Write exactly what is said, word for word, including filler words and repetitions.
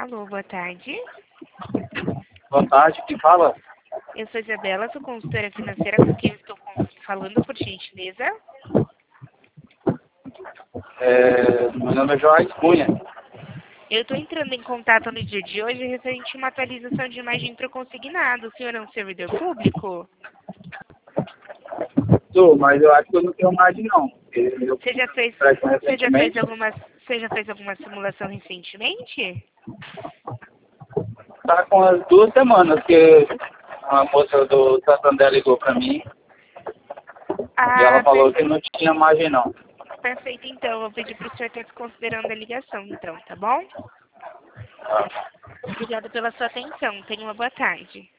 Alô, boa tarde. Boa tarde, quem fala? Eu sou Isabela, sou consultora financeira com quem eu estou falando, por gentileza. É, meu nome é Joás Cunha. Eu estou entrando em contato no dia de hoje referente a uma atualização de imagem para o consignado. O senhor é um servidor público? Sou, mas eu acho que eu não tenho mais não. Eu Você já fez, presto você já fez recentemente. alguma, você já fez alguma simulação recentemente? Tá com as duas semanas que uma moça do Santander ligou pra mim e ela Ah, falou que perfeito. não tinha margem não. Perfeito, então. Eu vou pedir para o senhor estar desconsiderando a ligação, então, tá bom? Tá. Obrigada pela sua atenção. Tenha uma boa tarde.